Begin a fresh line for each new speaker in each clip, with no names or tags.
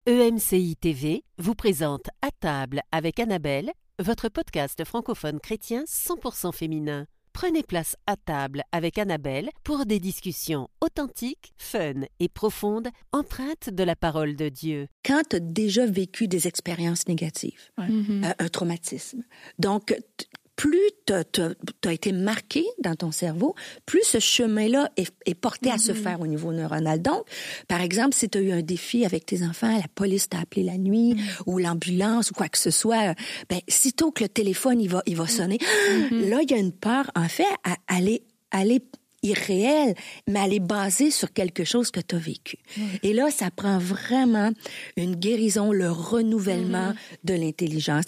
EMCI TV vous présente À table avec Annabelle, votre podcast francophone chrétien 100% féminin. Prenez place à table avec Annabelle pour des discussions authentiques, fun et profondes, empreintes de la parole de Dieu.
Quand tu as déjà vécu des expériences négatives, un traumatisme, donc plus tu as été marqué dans ton cerveau, plus ce chemin-là est porté à se faire au niveau neuronal. Donc, par exemple, si tu as eu un défi avec tes enfants, la police t'a appelé la nuit, ou l'ambulance, ou quoi que ce soit, ben, sitôt que le téléphone, il va sonner, là, il y a une peur, en fait, à aller irréelle, mais elle est basée sur quelque chose que tu as vécu. Et là, ça prend vraiment une guérison, le renouvellement de l'intelligence.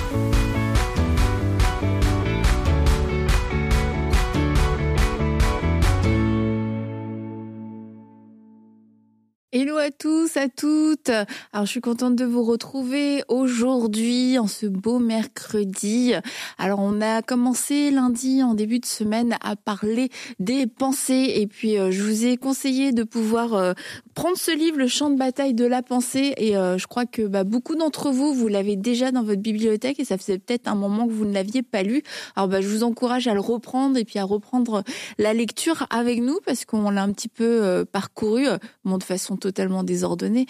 Hello à tous, à toutes. Alors, je suis contente de vous retrouver aujourd'hui, en ce beau mercredi. Alors, on a commencé lundi, en début de semaine, à parler des pensées. Et puis, je vous ai conseillé de pouvoir prendre ce livre, Le champ de bataille de la pensée. Et je crois que beaucoup d'entre vous, vous l'avez déjà dans votre bibliothèque. Et ça faisait peut-être un moment que vous ne l'aviez pas lu. Alors, je vous encourage à le reprendre et puis à reprendre la lecture avec nous, parce qu'on l'a un petit peu parcouru, de façon totalement désordonnée,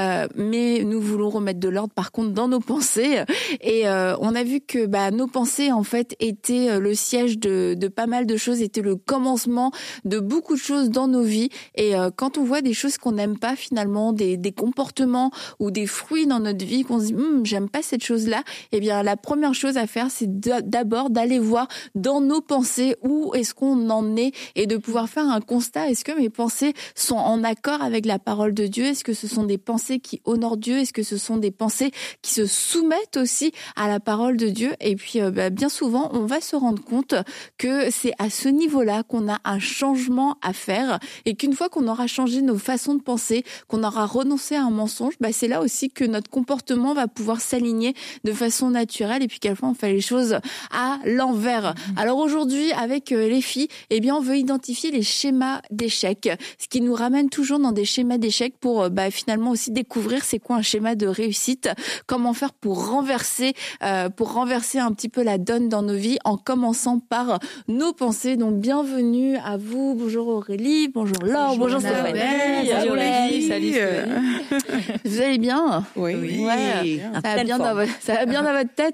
mais nous voulons remettre de l'ordre par contre dans nos pensées, et on a vu que nos pensées en fait étaient le siège de pas mal de choses, étaient le commencement de beaucoup de choses dans nos vies. Et quand on voit des choses qu'on n'aime pas finalement, des comportements ou des fruits dans notre vie qu'on se dit j'aime pas cette chose-là, eh bien la première chose à faire, c'est d'abord d'aller voir dans nos pensées où est-ce qu'on en est, et de pouvoir faire un constat. Est-ce que mes pensées sont en accord avec la parole de Dieu? Est-ce que ce sont des pensées qui honorent Dieu? Est-ce que ce sont des pensées qui se soumettent aussi à la parole de Dieu? Et puis, bien souvent, on va se rendre compte que c'est à ce niveau-là qu'on a un changement à faire, et qu'une fois qu'on aura changé nos façons de penser, qu'on aura renoncé à un mensonge, c'est là aussi que notre comportement va pouvoir s'aligner de façon naturelle, et puis quelquefois on fait les choses à l'envers. Alors aujourd'hui, avec les filles, on veut identifier les schémas d'échec, ce qui nous ramène toujours dans des schémas d'échec pour finalement aussi découvrir c'est quoi un schéma de réussite, comment faire pour renverser un petit peu la donne dans nos vies, en commençant par nos pensées. Donc bienvenue à vous. Bonjour Aurélie, bonjour Laure, bonjour Stéphanie.
Bonjour Aurélie, salut Stéphanie.
Vous allez bien?
Oui.
Ouais. Ça va bien dans votre tête?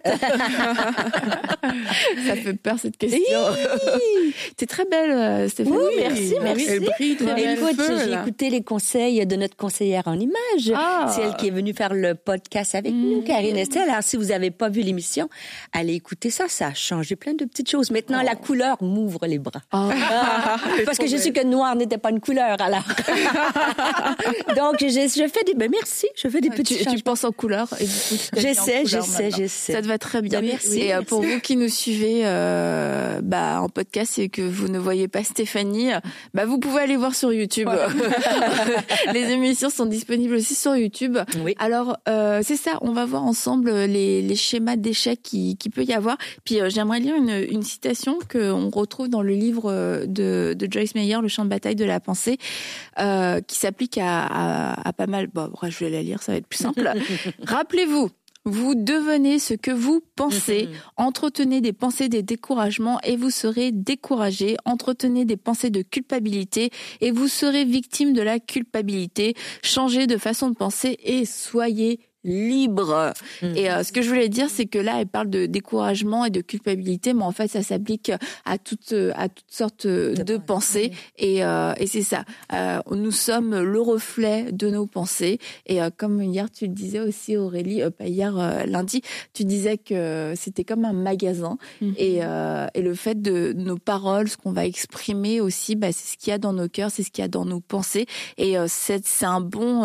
Ça fait peur cette question. T'es très belle, Stéphanie.
Oui, merci.
Elle brille dans le
Écoute,
feu,
j'ai
là.
écouté les conseils de notre conseillère en images. C'est elle qui est venue faire le podcast avec nous, Karine Estelle. Alors, si vous n'avez pas vu l'émission, allez écouter ça. Ça a changé plein de petites choses. Maintenant, la couleur m'ouvre les bras. Parce que je sais que noir n'était pas une couleur, alors. Donc, je fais des... merci, je fais des petits changements.
Tu penses en couleur. Et du coup,
J'essaie.
Ça te va très bien.
Merci.
Et pour vous qui nous suivez en podcast et que vous ne voyez pas Stéphanie, vous pouvez aller voir sur YouTube. Voilà. Les émissions sont disponibles aussi sur YouTube.
Oui.
Alors, c'est ça, on va voir ensemble les schémas d'échec qui peut y avoir. Puis j'aimerais lire une citation qu'on retrouve dans le livre de Joyce Meyer, Le champ de bataille de la pensée, qui s'applique à pas mal... je vais la lire, ça va être plus simple. Rappelez-vous, vous devenez ce que vous pensez. Entretenez des pensées de découragement et vous serez découragé. Entretenez des pensées de culpabilité et vous serez victime de la culpabilité. Changez de façon de penser et soyez libre. Et ce que je voulais dire, c'est que là, elle parle de découragement et de culpabilité, mais en fait, ça s'applique à toutes sortes de pensées. Et c'est ça. Nous sommes le reflet de nos pensées. Et comme hier, tu le disais aussi, Aurélie, pas hier, lundi, tu disais que c'était comme un magasin. Et le fait de nos paroles, ce qu'on va exprimer aussi, c'est ce qu'il y a dans nos cœurs, c'est ce qu'il y a dans nos pensées. Et c'est un bon...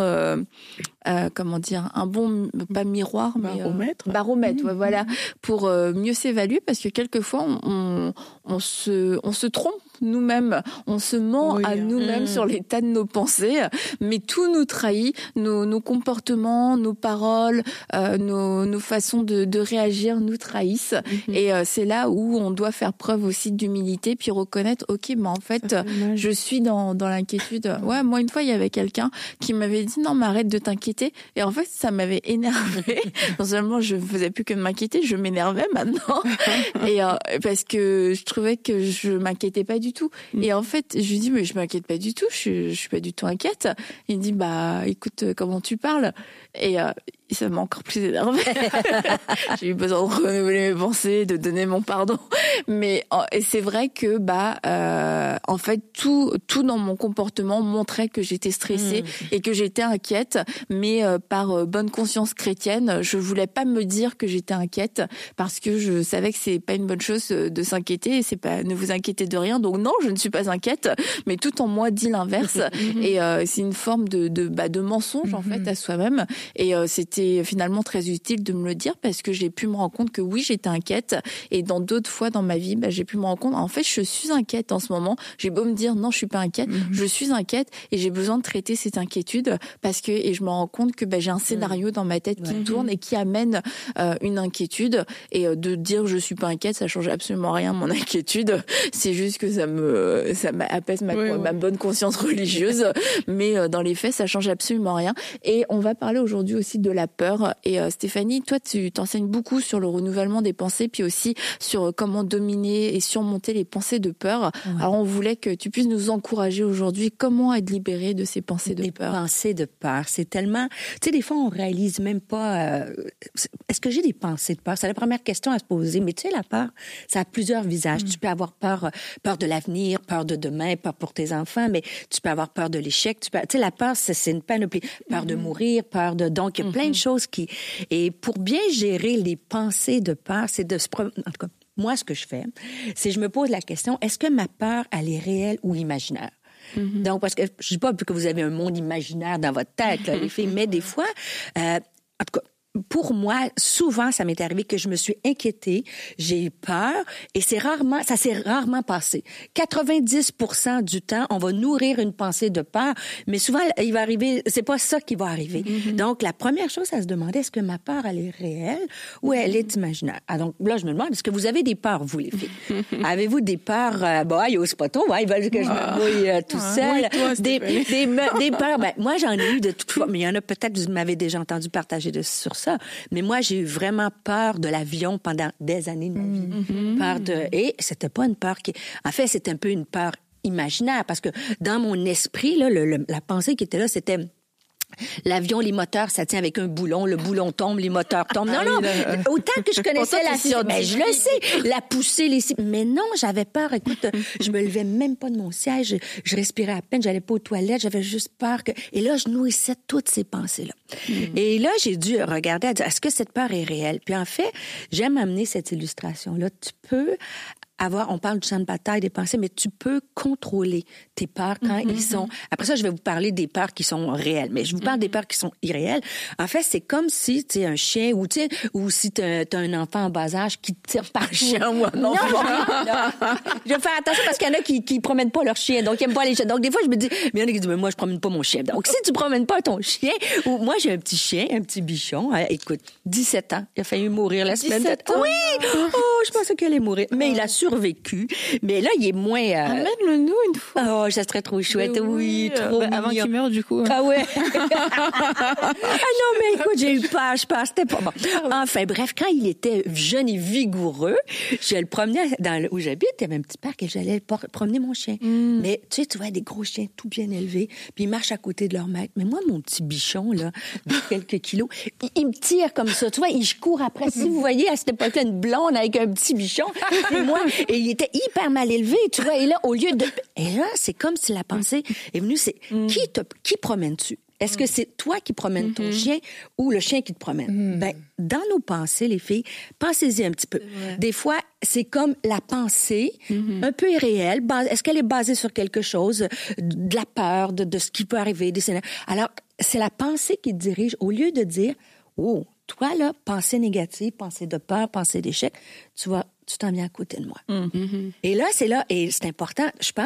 un bon, pas miroir, mais baromètre, voilà, pour mieux s'évaluer, parce que quelquefois on se trompe nous-mêmes. On se ment à nous-mêmes sur l'état de nos pensées, mais tout nous trahit, nos comportements, nos paroles, nos façons de réagir nous trahissent. Et c'est là où on doit faire preuve aussi d'humilité, puis reconnaître, ok, mais en fait, je suis dans l'inquiétude. Ouais, moi, une fois, il y avait quelqu'un qui m'avait dit, non, mais arrête de t'inquiéter. Et en fait, ça m'avait énervée. Non seulement je faisais plus que de m'inquiéter, je m'énervais maintenant. Et parce que je trouvais que je m'inquiétais pas du tout. Et en fait, je lui dis, mais je m'inquiète pas du tout, je suis pas du tout inquiète. Il me dit, bah, écoute, comment tu parles? Et ça m'a encore plus énervée. J'ai eu besoin de renouveler mes pensées, de donner mon pardon. Mais et c'est vrai que en fait tout dans mon comportement montrait que j'étais stressée et que j'étais inquiète, mais par bonne conscience chrétienne, je voulais pas me dire que j'étais inquiète parce que je savais que c'est pas une bonne chose de s'inquiéter et c'est pas ne vous inquiétez de rien. Donc non, je ne suis pas inquiète, mais tout en moi dit l'inverse et c'est une forme de mensonge en fait à soi-même et c'était finalement très utile de me le dire parce que j'ai pu me rendre compte que oui, j'étais inquiète et dans d'autres fois dans ma vie, j'ai pu me rendre compte en fait, je suis inquiète en ce moment. J'ai beau me dire non, je suis pas inquiète, je suis inquiète et j'ai besoin de traiter cette inquiétude parce que et je me rends compte que j'ai un scénario dans ma tête qui tourne et qui amène une inquiétude et de dire je suis pas inquiète, ça change absolument rien mon inquiétude. C'est juste que ça m'apaise ma bonne conscience religieuse, mais dans les faits, ça change absolument rien. Et on va parler aujourd'hui aussi de la peur. Et Stéphanie, toi, tu t'enseignes beaucoup sur le renouvellement des pensées, puis aussi sur comment dominer et surmonter les pensées de peur. Ouais. Alors, on voulait que tu puisses nous encourager aujourd'hui. Comment être libéré de ces pensées de peur?
Les pensées de peur, c'est tellement... Tu sais, des fois, on réalise même pas... Est-ce que j'ai des pensées de peur? C'est la première question à se poser. Mais tu sais, la peur, ça a plusieurs visages. Tu peux avoir peur de l'avenir, peur de demain, peur pour tes enfants, mais tu peux avoir peur de l'échec. Tu sais, la peur, c'est une panoplie. Peur de mourir, peur de... Donc, il y a plein de choses qui... Et pour bien gérer les pensées de peur, c'est de se... En tout cas, moi, ce que je fais, c'est que je me pose la question, est-ce que ma peur, elle est réelle ou imaginaire? Donc, parce que je ne dis pas que vous avez un monde imaginaire dans votre tête, là, les filles, mais des fois, en tout cas, pour moi, souvent, ça m'est arrivé que je me suis inquiétée, j'ai eu peur, et ça s'est rarement passé. 90% du temps, on va nourrir une pensée de peur, mais souvent, il va arriver, c'est pas ça qui va arriver. Donc, la première chose à se demander, est-ce que ma peur, elle est réelle ou elle est imaginaire? Ah, donc, là, je me demande, est-ce que vous avez des peurs, vous, les filles? Avez-vous des peurs, c'est pas ton, ils veulent que je me mouille tout seul. Des peurs, moi, j'en ai eu de toutes fois, mais il y en a peut-être, vous m'avez déjà entendu partager sur ça. Mais moi, j'ai eu vraiment peur de l'avion pendant des années de ma vie. Et c'était pas une peur en fait, c'était un peu une peur imaginaire parce que dans mon esprit, là, la pensée qui était là, c'était... L'avion, les moteurs, ça tient avec un boulon. Le boulon tombe, les moteurs tombent. Non, autant que je connaissais la science, je le sais, la poussée, mais non, j'avais peur. Écoute, je me levais même pas de mon siège, je respirais à peine, j'allais pas aux toilettes, j'avais juste peur et là, je nourrissais toutes ces pensées-là. Et là, j'ai dû regarder, à dire, est-ce que cette peur est réelle? Puis en fait, j'aime amener cette illustration-là. Tu peux on parle du champ de bataille des pensées, mais tu peux contrôler tes peurs quand ils sont... Après ça, je vais vous parler des peurs qui sont réelles, mais je vous parle des peurs qui sont irréelles. En fait, c'est comme si tu es un chien ou si tu as un enfant en bas âge qui tire par le chien ou un enfant. Non. Je vais faire attention parce qu'il y en a qui promènent pas leur chien, donc ils aiment pas les chiens. Donc des fois, je me dis, mais il y en a qui disent, mais moi, je promène pas mon chien. Donc si tu promènes pas ton chien, ou moi, j'ai un petit chien, un petit bichon, écoute, 17 ans, il a failli mourir la semaine dernière. Oui! Oh, je pensais qu'il allait mourir. Mais il a survécu. Mais là, il est moins...
Amène-le-nous une fois.
Oh, ça serait trop chouette. Oui, trop mignon.
Avant qu'il meure, du coup.
Ah ouais. Ah non, mais écoute, j'ai eu peur, je pense. C'était pas bon. Enfin, bref, quand il était jeune et vigoureux, je le promenais où j'habite, il y avait un petit parc et j'allais promener mon chien. Mais tu vois, des gros chiens tout bien élevés, puis ils marchent à côté de leur maître. Mais moi, mon petit bichon, là, de quelques kilos, il me tire comme ça. Tu vois, je cours après. Si vous voyez, à cette époque-là, une blonde avec un petit bichon, et il était hyper mal élevé, tu vois. Et là, au lieu de... Et là, c'est comme si la pensée est venue, c'est qui promènes-tu? Est-ce que c'est toi qui promènes ton chien ou le chien qui te promène? Dans nos pensées, les filles, pensez-y un petit peu. Des fois, c'est comme la pensée, un peu irréelle. Est-ce qu'elle est basée sur quelque chose, de la peur, de ce qui peut arriver, des scénarios? Alors, c'est la pensée qui te dirige. Au lieu de dire, oh, toi, là, pensée négative, pensée de peur, pensée d'échec, tu vas tu t'en viens à côté de moi. Et là, c'est important.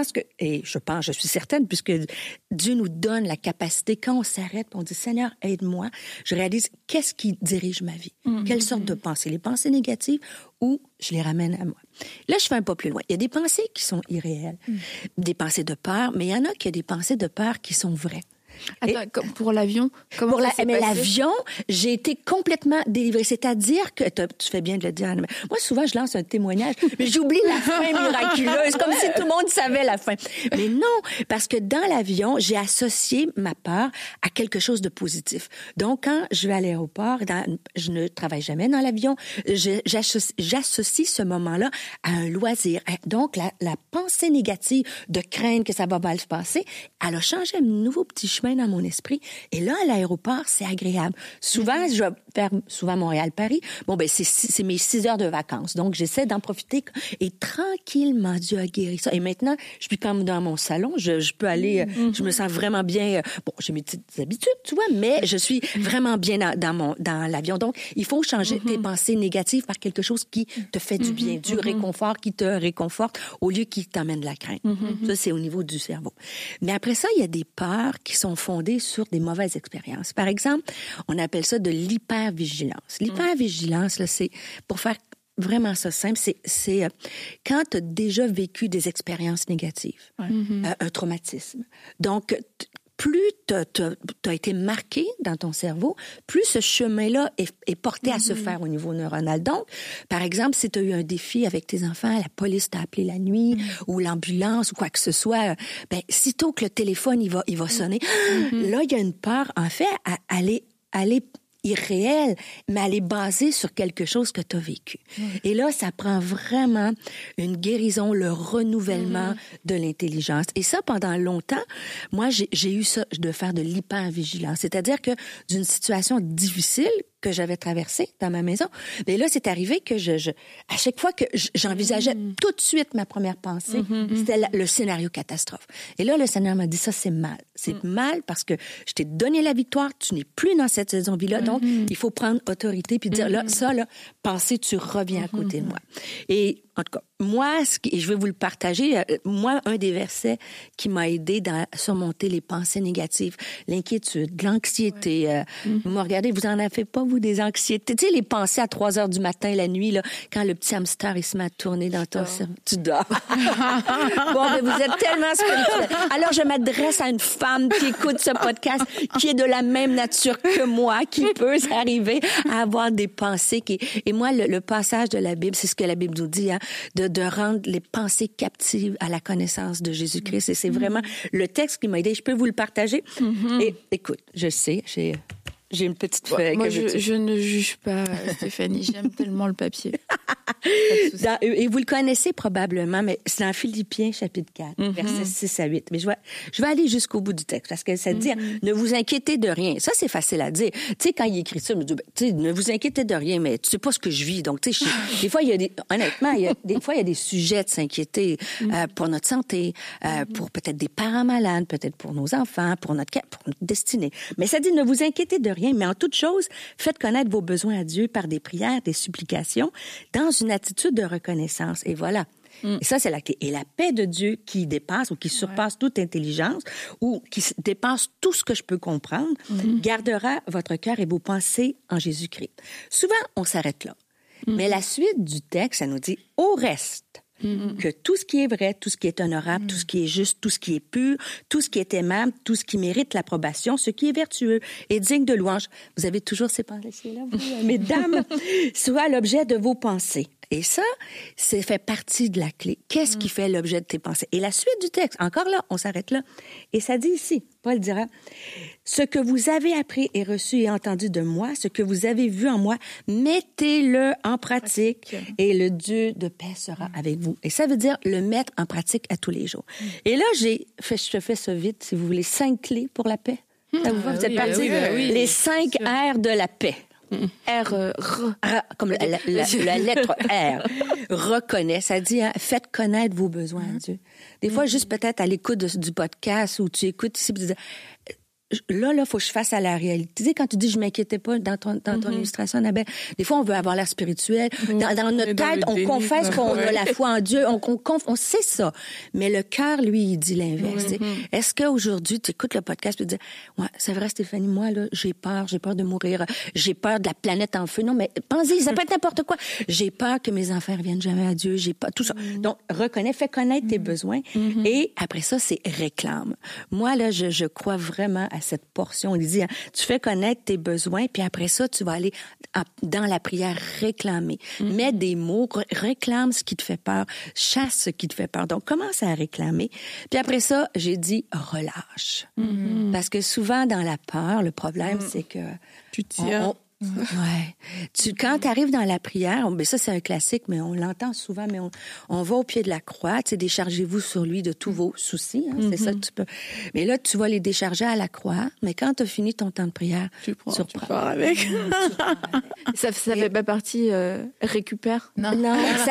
Je suis certaine, puisque Dieu nous donne la capacité, quand on s'arrête, on dit, Seigneur, aide-moi, je réalise qu'est-ce qui dirige ma vie. Quelle sorte de pensées? Les pensées négatives ou je les ramène à moi. Là, je fais un pas plus loin. Il y a des pensées qui sont irréelles, des pensées de peur, mais il y en a qui ont des pensées de peur qui sont vraies.
Attends, comme pour l'avion, comment ça s'est passé?
L'avion, j'ai été complètement délivrée. C'est-à-dire que, tu fais bien de le dire, Anne, moi, souvent, je lance un témoignage, mais j'oublie la fin miraculeuse, comme si tout le monde savait la fin. Mais non, parce que dans l'avion, j'ai associé ma peur à quelque chose de positif. Donc, quand je vais à l'aéroport, je ne travaille jamais dans l'avion, j'associe ce moment-là à un loisir. Donc, la pensée négative de craindre que ça va mal se passer, elle a changé un nouveau petit chemin dans mon esprit. Et là, à l'aéroport, c'est agréable. Souvent, je vais faire Montréal-Paris. Bon, ben, c'est mes 6 heures de vacances. Donc, j'essaie d'en profiter. Et tranquillement, Dieu a guéri ça. Et maintenant, je suis comme dans mon salon. Je peux aller, je me sens vraiment bien. Bon, j'ai mes petites habitudes, tu vois, mais je suis vraiment bien dans l'avion. Donc, il faut changer tes pensées négatives par quelque chose qui te fait du bien, du réconfort, qui te réconforte, au lieu qui t'amène de la crainte. Ça, c'est au niveau du cerveau. Mais après ça, il y a des peurs qui sont fondées sur des mauvaises expériences. Par exemple, on appelle ça de l'hypervigilance. L'hypervigilance, là, c'est, pour faire vraiment ça simple, c'est quand tu as déjà vécu des expériences négatives, un traumatisme. Donc, plus tu as été marqué dans ton cerveau, plus ce chemin-là est porté à se faire au niveau neuronal. Donc, par exemple, si tu as eu un défi avec tes enfants, la police t'a appelé la nuit, ou l'ambulance, ou quoi que ce soit, ben, sitôt que le téléphone, il va sonner, là, il y a une peur, en fait, à aller irréelle, mais elle est basée sur quelque chose que tu as vécu. Et là, ça prend vraiment une guérison, le renouvellement de l'intelligence. Et ça, pendant longtemps, moi, j'ai eu ça de faire de l'hypervigilance. C'est-à-dire que d'une situation difficile que j'avais traversée dans ma maison, mais là, c'est arrivé que à chaque fois que j'envisageais tout de suite ma première pensée, c'était le scénario catastrophe. Et là, le Seigneur m'a dit, ça, c'est mal. C'est mal parce que je t'ai donné la victoire, tu n'es plus dans cette saison vie-là, donc il faut prendre autorité puis dire, là, ça, là, pensez, tu reviens à côté de moi. Et en tout cas, moi, et je vais vous le partager, moi, un des versets qui m'a aidé à surmonter les pensées négatives, l'inquiétude, l'anxiété. Vous me regardez, vous en avez pas, vous, des anxiétés? Tu sais, les pensées à 3 heures du matin, la nuit, là, quand le petit hamster, il se met à tourner dans ton cerveau. Tu dors. Bon, mais vous êtes tellement spirituel. Alors, je m'adresse à une femme qui écoute ce podcast, qui est de la même nature que moi, qui peut s'arriver à avoir des pensées Et moi, le passage de la Bible, c'est ce que la Bible nous dit, hein, de rendre les pensées captives à la connaissance de Jésus-Christ. Et c'est vraiment le texte qui m'a aidé. Je peux vous le partager. Et écoute, je sais, j'ai une petite feuille.
Moi, je ne juge pas, Stéphanie. J'aime tellement le papier.
Et vous le connaissez probablement, mais c'est dans Philippiens, chapitre 4, versets 6 à 8. Mais je vais aller jusqu'au bout du texte, parce que ça dit, ne vous inquiétez de rien. Ça, c'est facile à dire. Tu sais, quand il écrit ça, il me dit, tu sais, ne vous inquiétez de rien, mais tu sais pas ce que je vis. Donc, tu sais, des fois, honnêtement, des fois, il y a des sujets de s'inquiéter pour notre santé, pour peut-être des parents malades, peut-être pour nos enfants, pour notre destinée. Mais ça dit, ne vous inquiétez de rien, mais en toute chose, faites connaître vos besoins à Dieu par des prières, des supplications, dans une attitude de reconnaissance. Et voilà. Et ça, c'est la clé. Et la paix de Dieu qui dépasse ou qui surpasse toute intelligence ou qui dépasse tout ce que je peux comprendre, gardera votre cœur et vos pensées en Jésus-Christ. Souvent, on s'arrête là. Mais la suite du texte, ça nous dit, au reste, que tout ce qui est vrai, tout ce qui est honorable, tout ce qui est juste, tout ce qui est pur, tout ce qui est aimable, tout ce qui mérite l'approbation, ce qui est vertueux et digne de louange. Vous avez toujours ces pensées-là, vous, mesdames, soit l'objet de vos pensées. Et ça, c'est fait partie de la clé. Qu'est-ce qui fait l'objet de tes pensées? Et la suite du texte, encore là, on s'arrête là. Et ça dit ici, Paul dira, « Ce que vous avez appris et reçu et entendu de moi, ce que vous avez vu en moi, mettez-le en pratique et le Dieu de paix sera avec vous. » Et ça veut dire le mettre en pratique à tous les jours. Et là, je fais ça vite, si vous voulez, 5 clés pour la paix. Ça vous va? Vous êtes partis? Les 5 R de la paix. Comme la lettre R. Reconnaît, ça dit, hein, faites connaître vos besoins à Dieu. Des fois, juste peut-être à l'écoute du podcast où tu écoutes ici, tu dis, là, faut que je fasse à la réalité. Tu sais, quand tu dis je m'inquiétais pas dans ton illustration, Annabelle, des fois, on veut avoir l'air spirituel. Dans notre tête, on confesse qu'on a la foi en Dieu, on sait ça. Mais le cœur, lui, il dit l'inverse. Est-ce qu'aujourd'hui, tu écoutes le podcast et tu dis, ouais, c'est vrai, Stéphanie, moi, là, j'ai peur de mourir, j'ai peur de la planète en feu. Non, mais pensez, ça peut être n'importe quoi. J'ai peur que mes enfants reviennent jamais à Dieu, j'ai peur, tout ça. Donc, fais connaître tes besoins. Et après ça, c'est réclame. Moi, là, je crois vraiment à cette portion. Il dit, hein, tu fais connaître tes besoins, puis après ça, tu vas aller dans la prière réclamer. Mets des mots, réclame ce qui te fait peur, chasse ce qui te fait peur. Donc, commence à réclamer. Puis après ça, j'ai dit, relâche. Parce que souvent, dans la peur, le problème, c'est que...
Tu tiens.
Ouais. Quand tu arrives dans la prière, ben ça c'est un classique, mais on l'entend souvent, mais on va au pied de la croix, tu sais, déchargez-vous sur lui de tous vos soucis, hein, c'est ça que tu peux. Mais là, tu vas les décharger à la croix, mais quand tu as fini ton temps de prière,
tu pars avec.
Ça fait pas partie récupère?
Non, il n'y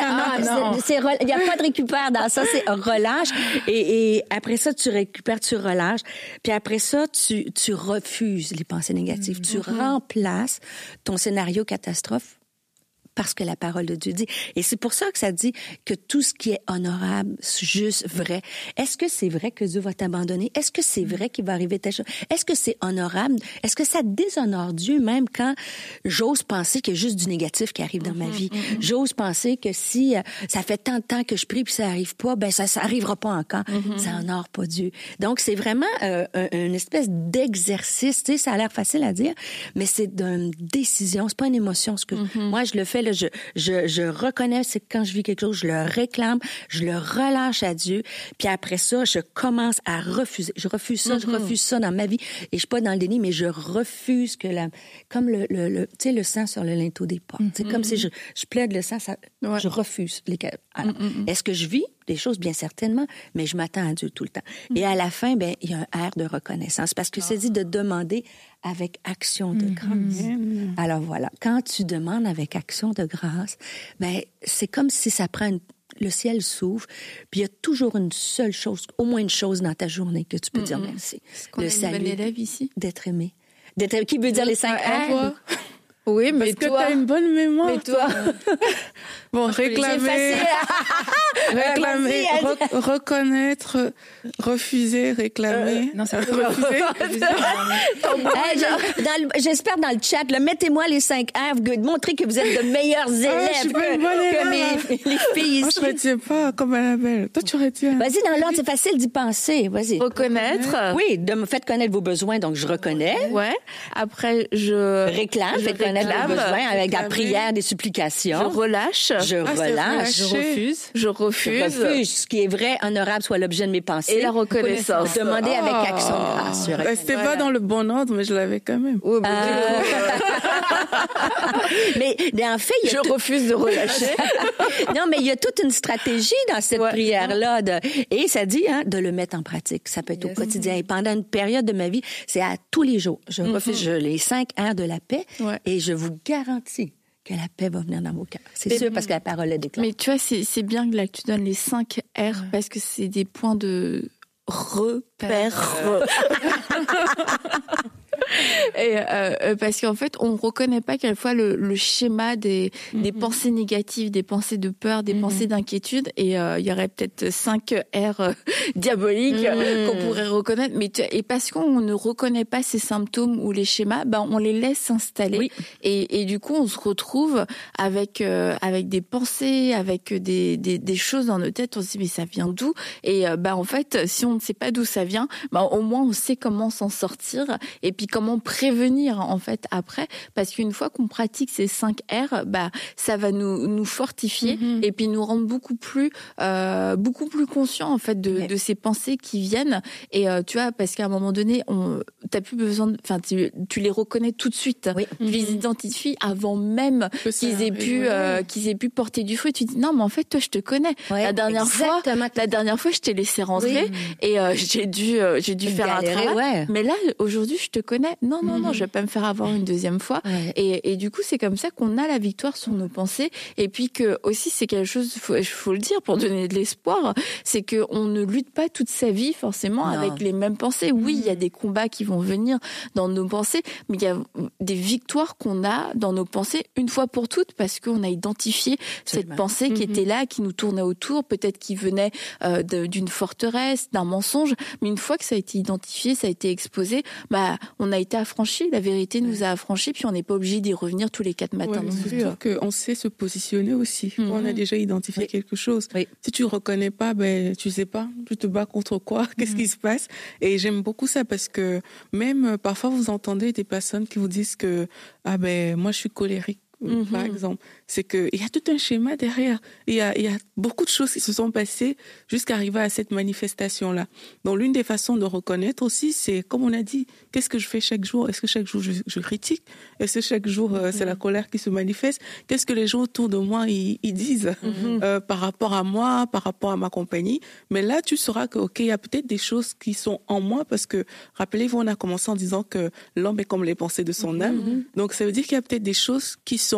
a pas de récupère dans ça, c'est relâche. Et après ça, tu récupères, tu relâches. Puis après ça, tu refuses les pensées négatives. Tu remplaces ton scénario catastrophe parce que la parole de Dieu dit. Et c'est pour ça que ça dit que tout ce qui est honorable, juste, vrai. Est-ce que c'est vrai que Dieu va t'abandonner? Est-ce que c'est vrai qu'il va arriver telle chose? Est-ce que c'est honorable? Est-ce que ça déshonore Dieu même quand j'ose penser qu'il y a juste du négatif qui arrive dans ma vie? J'ose penser que si ça fait tant de temps que je prie puis ça arrive pas, ben ça arrivera pas encore. Ça honore pas Dieu. Donc c'est vraiment une espèce d'exercice. Tu sais, ça a l'air facile à dire, mais c'est une décision. C'est pas une émotion. Ce que moi je le fais. Là, je reconnais, c'est que quand je vis quelque chose, je le réclame, je le relâche à Dieu, puis après ça, je commence à refuser. Je refuse ça dans ma vie, et je suis pas dans le déni, mais je refuse que comme tu sais, le sang sur le linteau des portes. C'est comme si je plaide le sang, je refuse. Alors, est-ce que je vis des choses? Bien certainement, mais je m'attends à Dieu tout le temps. Et à la fin, ben, il y a un air de reconnaissance, parce que c'est dit de demander avec action de grâce. Alors voilà, quand tu demandes avec action de grâce, ben, c'est comme si ça prend le ciel s'ouvre, puis il y a toujours une seule chose, au moins une chose dans ta journée que tu peux dire merci.
Le salut, une élève ici.
D'être aimé. Qui veut dire les 5 R?
Oui, mais
parce que t'as une bonne mémoire.
Mais toi.
Bon, réclamer, reconnaître, refuser, réclamer.
Non, c'est
refuser.
J'espère dans le chat, mettez-moi les 5 R, montrez que vous êtes de meilleurs élèves que les filles ici.
Moi, je retiens pas comme Annabelle. Toi, tu retiens.
Vas-y, dans l'ordre, c'est facile d'y penser. Vas-y.
Reconnaître.
Oui, de me faire connaître vos besoins, donc je reconnais.
Ouais. Après, je
réclame, je connaître vos besoins avec la prière, des supplications.
Je relâche.
Je relâche.
Je refuse.
Ce qui est vrai, honorable, soit l'objet de mes pensées.
Et la reconnaissance.
Demander avec action de grâce.
C'était pas dans le bon ordre, mais je l'avais quand même.
Mais en fait,
je refuse de relâcher.
Non, mais il y a toute une stratégie dans cette prière-là. Et ça dit de le mettre en pratique. Ça peut être au quotidien. Et pendant une période de ma vie, c'est à tous les jours. Je refuse les 5 R de la paix et je vous garantis que la paix va venir dans vos cœurs. C'est sûr, parce que la parole est déclarée.
Mais tu vois, c'est bien que là, que tu donnes les 5 R parce que c'est des points de repère. Et parce qu'en fait, on reconnaît pas quelquefois le schéma des pensées négatives, des pensées de peur, des pensées d'inquiétude. Et il y aurait peut-être 5 R diaboliques qu'on pourrait reconnaître. Mais et parce qu'on ne reconnaît pas ces symptômes ou les schémas, ben on les laisse s'installer. Oui. Et du coup, on se retrouve avec des pensées, avec des choses dans nos têtes. On se dit mais ça vient d'où? Et en fait, si on ne sait pas d'où ça vient, au moins on sait comment s'en sortir. Et puis comment prévenir en fait après, parce qu'une fois qu'on pratique ces 5 R, ça va nous fortifier et puis nous rendre beaucoup plus conscients en fait de ces pensées qui viennent. Et tu vois, parce qu'à un moment donné, t'as plus besoin tu les reconnais tout de suite. Oui. Tu les identifies avant même qu'ils aient pu porter du fruit. Tu dis non, mais en fait toi je te connais. Ouais, la dernière fois je t'ai laissé rentrer et j'ai dû faire un travail. Ouais. Mais là aujourd'hui je te connais. connais. Non, je vais pas me faire avoir une deuxième fois.
Ouais.
Et du coup, c'est comme ça qu'on a la victoire sur nos pensées. Et puis que aussi, c'est quelque chose, faut le dire pour donner de l'espoir, c'est que on ne lutte pas toute sa vie forcément avec les mêmes pensées. Oui, il y a des combats qui vont venir dans nos pensées, mais il y a des victoires qu'on a dans nos pensées une fois pour toutes parce qu'on a identifié cette pensée qui était là, qui nous tournait autour, peut-être qui venait d'une forteresse, d'un mensonge, mais une fois que ça a été identifié, ça a été exposé, on a été affranchis, la vérité nous a affranchis, puis on n'est pas obligé d'y revenir tous les 4 matins.
Surtout qu'on sait se positionner aussi. On a déjà identifié quelque chose.
Oui.
Si tu reconnais pas, tu sais pas, tu te bats contre quoi, qu'est-ce qui se passe. Et j'aime beaucoup ça parce que même parfois vous entendez des personnes qui vous disent que moi je suis colérique. Par exemple, c'est que il y a tout un schéma derrière. Il y a beaucoup de choses qui se sont passées jusqu'à arriver à cette manifestation-là. Donc, l'une des façons de reconnaître aussi, c'est, comme on a dit, qu'est-ce que je fais chaque jour? Est-ce que chaque jour je critique? Est-ce que chaque jour c'est la colère qui se manifeste? Qu'est-ce que les gens autour de moi ils disent par rapport à moi, par rapport à ma compagnie? Mais là, tu sauras que il y a peut-être des choses qui sont en moi parce que rappelez-vous, on a commencé en disant que l'homme est comme les pensées de son âme. Donc, ça veut dire qu'il y a peut-être des choses qui sont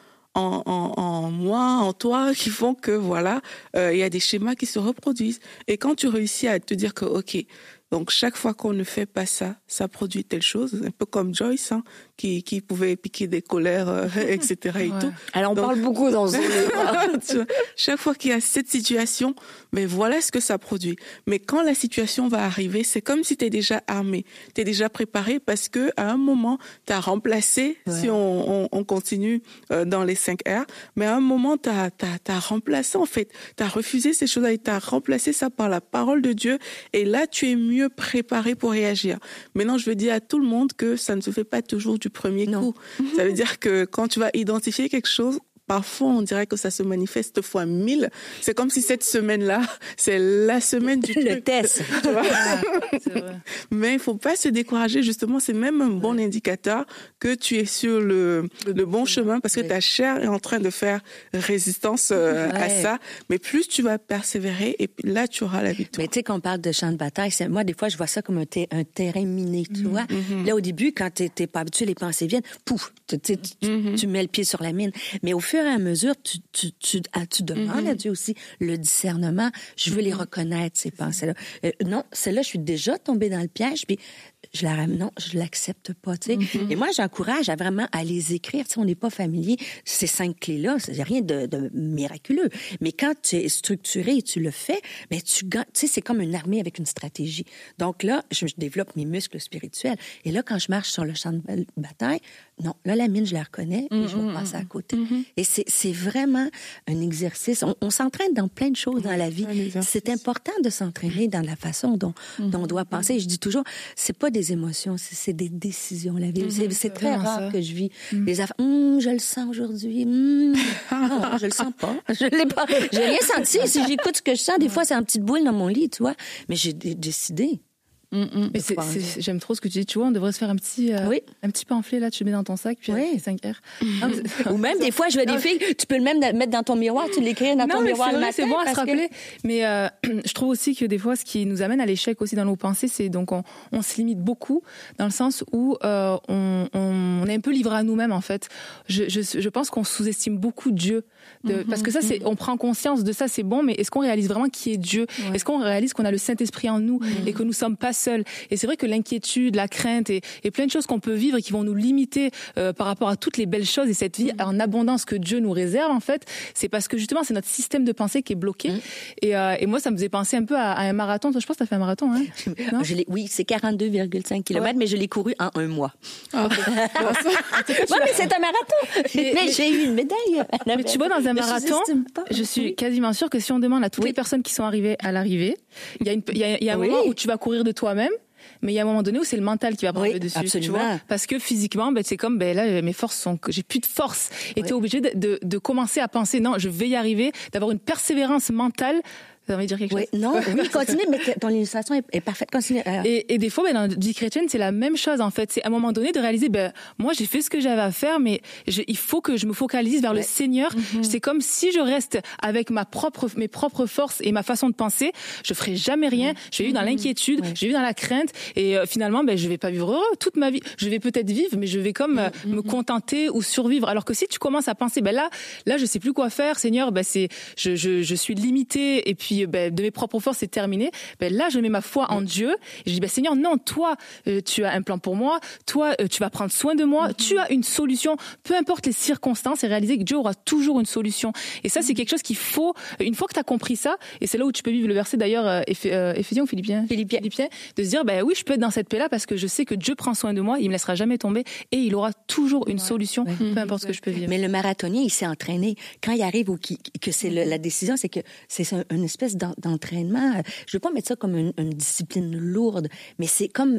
en moi, en toi, qui font que il y a des schémas qui se reproduisent. Et quand tu réussis à te dire que donc chaque fois qu'on ne fait pas ça, ça produit telle chose, un peu comme Joyce, qui pouvait piquer des colères, etc. et tout.
Alors on parle beaucoup dans ce livre.
Chaque fois qu'il y a cette situation, mais voilà ce que ça produit. Mais quand la situation va arriver, c'est comme si tu es déjà armé, tu es déjà préparé parce que à un moment, tu as remplacé, si on continue dans les 5 R, mais à un moment, tu as remplacé en fait, tu as refusé ces choses-là et tu as remplacé ça par la parole de Dieu et là, tu es mieux préparé pour réagir. Maintenant, je veux dire à tout le monde que ça ne se fait pas toujours du premier coup. Ça veut dire que quand tu vas identifier quelque chose, parfois, on dirait que ça se manifeste fois 1000. C'est comme si cette semaine-là, c'est la semaine du
le test.
Tu vois? C'est vrai. Mais il faut pas se décourager. Justement, c'est même un bon indicateur que tu es sur le bon chemin parce que ta chair est en train de faire résistance à ça. Mais plus tu vas persévérer et puis là, tu auras la victoire.
Mais tu sais, quand on parle de champ de bataille, moi, des fois, je vois ça comme un terrain miné, tu vois. Là, au début, quand t'es pas habitué, les pensées viennent, pouf, tu mets le pied sur la mine. Mais au fur et à mesure, tu demandes à Dieu aussi le discernement. Je veux les reconnaître, ces pensées-là. Non, celle-là, je suis déjà tombée dans le piège, puis je l'accepte pas, tu sais. Et moi, j'encourage à vraiment à les écrire. Tu sais, on n'est pas familier. Ces 5 clés-là, c'est rien de miraculeux. Mais quand tu es structuré et tu le fais, ben tu sais, c'est comme une armée avec une stratégie. Donc là, je développe mes muscles spirituels. Et là, quand je marche sur le champ de bataille, non, là, la mine, je la reconnais et je vais passer à côté. Et c'est vraiment un exercice. On s'entraîne dans plein de choses dans la vie. C'est important de s'entraîner dans la façon dont on doit penser. Et je dis toujours, c'est pas des émotions, c'est des décisions, la vie. C'est très rare que je vis des affaires. Je le sens aujourd'hui. Non, je le sens pas. Je l'ai pas. J'ai rien senti. Si j'écoute ce que je sens, des fois, c'est une petite boule dans mon lit, tu vois. Mais j'ai décidé.
Mais j'aime trop ce que tu dis. Tu vois, on devrait se faire un petit pamphlet là, tu le mets dans ton sac, puis 5R.
Ou même des fois, je vois des filles, tu peux le même mettre dans ton miroir, tu l'écris dans ton miroir le matin.
C'est bon à se rappeler. Mais je trouve aussi que des fois, ce qui nous amène à l'échec aussi dans nos pensées, c'est donc on se limite beaucoup dans le sens où on est un peu livré à nous-mêmes en fait. Je pense qu'on sous-estime beaucoup Dieu. Parce que ça, on prend conscience de ça, c'est bon, mais est-ce qu'on réalise vraiment qui est Dieu? Est-ce qu'on réalise qu'on a le Saint-Esprit en nous et que nous sommes pas seuls? Et c'est vrai que l'inquiétude, la crainte et plein de choses qu'on peut vivre et qui vont nous limiter par rapport à toutes les belles choses et cette vie en abondance que Dieu nous réserve, en fait, c'est parce que justement, c'est notre système de pensée qui est bloqué. Et moi, ça me faisait penser un peu à un marathon. Toi, je pense que tu as fait un marathon, hein?
Oui, c'est 42,5 km, mais je l'ai couru en 1 mois. Okay. Mais c'est un marathon. Mais j'ai eu une médaille.
Mais tu vois, dans un marathon, je suis quasiment sûre que si on demande à toutes les personnes qui sont arrivées à l'arrivée, il y a un moment où tu vas courir de toi-même. Mais il y a un moment donné où c'est le mental qui va prendre le dessus,
absolument.
Tu vois, parce que physiquement, c'est comme là mes forces sont, j'ai plus de force, et t'es obligé de commencer à penser non, je vais y arriver, d'avoir une persévérance mentale Vous avez envie de dire quelque chose?
Oui, continue, mais ton illustration est parfaite. Continue.
Et des fois, dans la vie chrétienne, c'est la même chose, en fait. C'est à un moment donné de réaliser, moi, j'ai fait ce que j'avais à faire, mais il faut que je me focalise vers le Seigneur. C'est comme si je reste avec mes propres forces et ma façon de penser, je ferai jamais rien. Je vais vivre dans l'inquiétude, je vais vivre dans la crainte, et finalement, je vais pas vivre heureux toute ma vie. Je vais peut-être vivre, mais je vais comme me contenter ou survivre. Alors que si tu commences à penser, là, je sais plus quoi faire, Seigneur, je suis limitée, et puis de mes propres forces, c'est terminé. Là, je mets ma foi en Dieu, et je dis, Seigneur, non, toi, tu as un plan pour moi, toi, tu vas prendre soin de moi, tu as une solution, peu importe les circonstances, et réaliser que Dieu aura toujours une solution. Et ça, c'est quelque chose qu'il faut, une fois que tu as compris ça, et c'est là où tu peux vivre le verset d'ailleurs, Éphésiens ou Philippiens, de se dire, oui, je peux être dans cette paix-là parce que je sais que Dieu prend soin de moi, il me laissera jamais tomber, et il aura toujours une solution, peu importe ce que je peux vivre.
Mais le marathonien, il s'est entraîné. Quand il arrive que c'est la décision, c'est que c'est une espèce d'entraînement. Je veux pas mettre ça comme une discipline lourde, mais c'est comme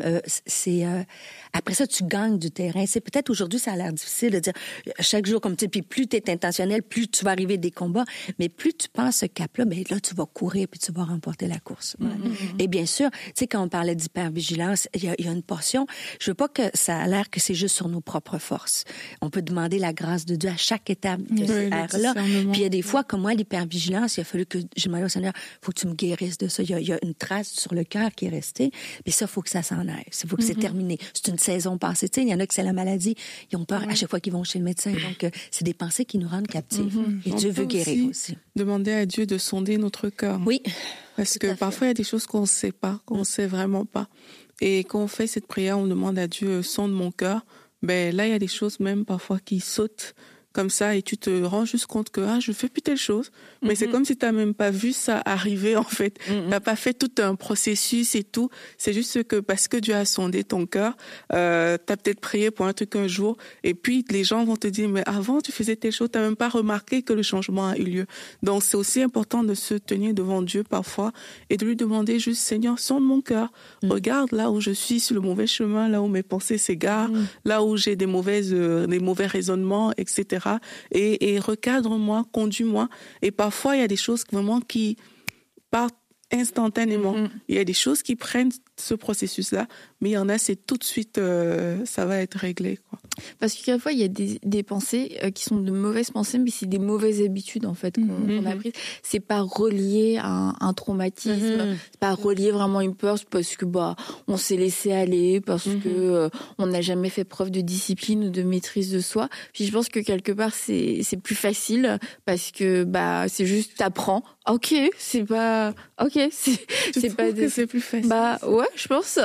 après ça tu gagnes du terrain. C'est peut-être aujourd'hui ça a l'air difficile de dire chaque jour comme tu sais, puis plus tu es intentionnel, plus tu vas arriver des combats, mais plus tu passes ce cap-là, là tu vas courir puis tu vas remporter la course. Et bien sûr, tu sais quand on parlait d'hypervigilance, il y a une portion. Je veux pas que ça a l'air que c'est juste sur nos propres forces. On peut demander la grâce de Dieu à chaque étape de cette ère-là. Puis il y a des fois comme moi l'hypervigilance, il a fallu que je demande au Seigneur, faut que tu me guérisses de ça. Il y a une trace sur le cœur qui est restée. Puis ça, faut que ça s'en aille. Il faut que c'est terminé. C'est une saison passée. Tu sais, il y en a que c'est la maladie. Ils ont peur à chaque fois qu'ils vont chez le médecin. Donc, c'est des pensées qui nous rendent captifs. Et Dieu veut guérir aussi.
Demander à Dieu de sonder notre cœur.
Oui.
Parce que parfois, il y a des choses qu'on ne sait pas, qu'on ne sait vraiment pas. Et quand on fait cette prière, on demande à Dieu, sonde mon cœur. Là, il y a des choses même parfois qui sautent comme ça, et tu te rends juste compte que je fais plus telle chose, mais c'est comme si tu n'as même pas vu ça arriver en fait. Tu n'as pas fait tout un processus et tout. C'est juste que parce que Dieu a sondé ton cœur, tu as peut-être prié pour un truc un jour, et puis les gens vont te dire, mais avant tu faisais telle chose, tu n'as même pas remarqué que le changement a eu lieu. Donc c'est aussi important de se tenir devant Dieu parfois et de lui demander juste, Seigneur, sonde mon cœur. Regarde là où je suis sur le mauvais chemin, là où mes pensées s'égarent, là où j'ai des mauvais raisonnements, etc. Et recadre-moi, conduis-moi. Et parfois, il y a des choses vraiment qui partent instantanément. Il y a des choses qui prennent ce processus-là, mais il y en a, c'est tout de suite, ça va être réglé, quoi.
Parce que quelquefois, il y a des pensées qui sont de mauvaises pensées, mais c'est des mauvaises habitudes, en fait, qu'on a prises. C'est pas relié à un traumatisme, c'est pas relié vraiment à une peur, c'est parce que, on s'est laissé aller, parce que on n'a jamais fait preuve de discipline ou de maîtrise de soi. Puis je pense que quelque part, c'est plus facile, parce que, c'est juste, t'apprends. Ok, c'est pas, que
c'est plus facile.
Ouais, je pense.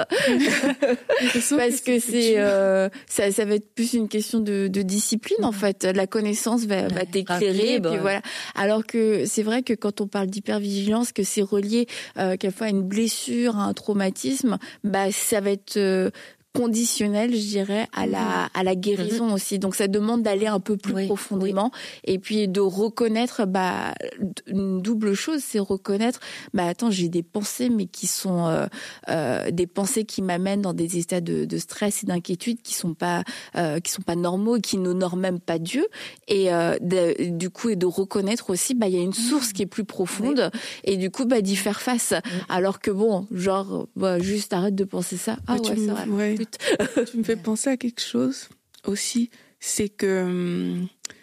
Parce que ça va être plus une question de discipline, en fait. La connaissance va t'éclairer, puis voilà. Alors que c'est vrai que quand on parle d'hypervigilance, que c'est relié quelquefois à une blessure, à un traumatisme, ça va être conditionnel, je dirais, à la guérison aussi. Donc ça demande d'aller un peu plus profondément et puis de reconnaître une double chose, c'est reconnaître attends, j'ai des pensées mais qui sont des pensées qui m'amènent dans des états de stress et d'inquiétude qui sont pas normaux et qui n'honorent même pas Dieu, et du coup, et de reconnaître aussi il y a une source qui est plus profonde et du coup d'y faire face. Alors que juste arrête de penser ça. C'est vrai.
Tu me fais penser à quelque chose aussi, c'est que